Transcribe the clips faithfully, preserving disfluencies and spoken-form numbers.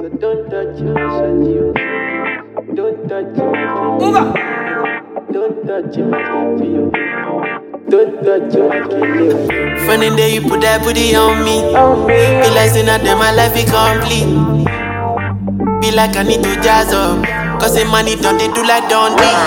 So don't touch my shawty, don't touch my baby, don't touch my baby, don't touch my baby. Funny day you put that booty on me. Be like saying that my life is complete. Be like I need to jazz up, cause the money don't they do like don't they.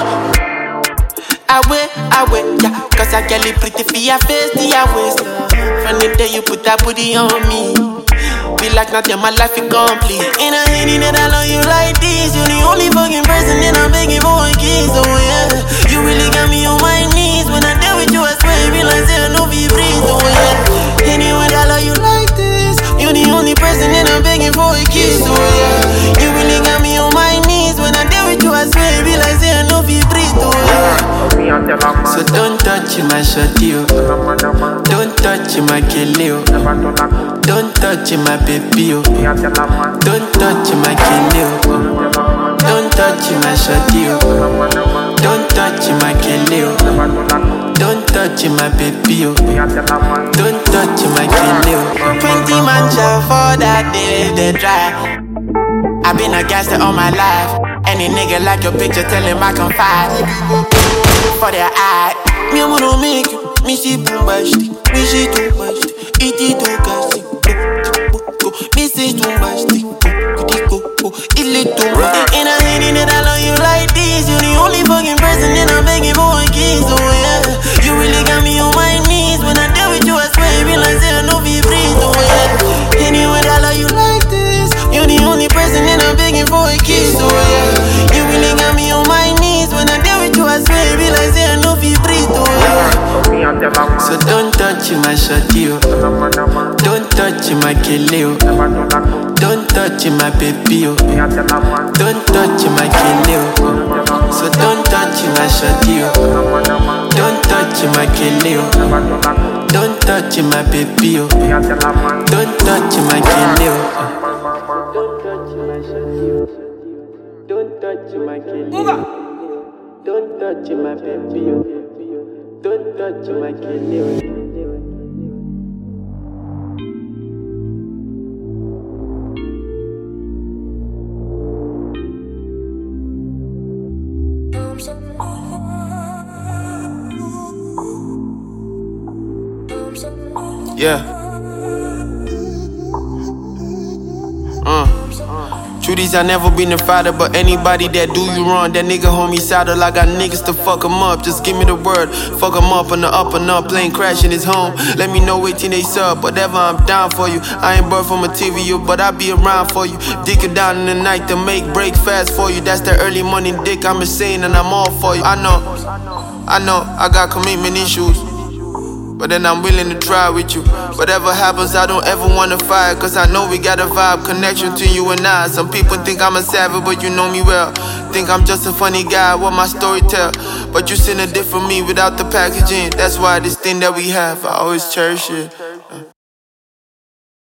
I wait, I wait, yeah, cause I get it pretty for your face, the waist. Funny day you put that booty on me. Be like nothing, my life is complete. And I hate it that I love you like this. You're the only fucking person that I'm begging for a kiss, oh yeah. You really got me on my knees. When I deal with you, I swear, I realize that I know be breeze, oh yeah. Anyway, I love you like this. You're the only person that I'm begging for a kiss, oh yeah. You really got me on my knees. When I deal with you, I swear, I realize that I know be breeze, oh yeah. So don't touch my shawty, don't touch my kelly, don't touch my baby, don't touch my kelly, don't touch my shawty, don't touch my kelly, don't touch my baby, don't touch my kelly. Twenty man shall for that day they dry. I've been a gangster all my life. Any nigga like your picture, tell him I can fight. For their eye, me I'm gonna make you. Me see boom bashti, me see too much. It is too casty. Me see too much. It lit too much. And I hate it that I love you like this. You're the only fucking person that I'm begging for a kiss, oh yeah. You really got me on my knees. When I deal with you, I swear I realize that I know be breeze, oh yeah. Anyway, I love you like this. You're the only person that I'm begging for a kiss, oh yeah. You really got me on my knees. When I deal with you, I swear I realize that I know be breeze, oh yeah. So don't touch my shawty, don't touch my kelly, don't touch my baby, don't touch my kelly. So don't touch my shawty, don't touch my kelly, don't touch my baby, don't touch my kelly. Don't touch my kelly, don't touch my baby, don't touch my kelly. Yeah. Uh. Truth I never been a fighter, but anybody that do you wrong, that nigga homie saddle. I got niggas to fuck him up, just give me the word. Fuck him up on the up and up, plane crashing his home. Let me know eighteen they sub, whatever, I'm down for you. I ain't birth for material, but I be around for you. Dick it down in the night to make break fast for you. That's that early morning dick, I'm insane and I'm all for you. I know, I know, I got commitment issues, but then I'm willing to try with you. Whatever happens, I don't ever wanna fight, cause I know we got a vibe, connection to you and I. Some people think I'm a savage, but you know me well. Think I'm just a funny guy, what my story tell. But you seen a different me without the packaging. That's why this thing that we have, I always cherish it.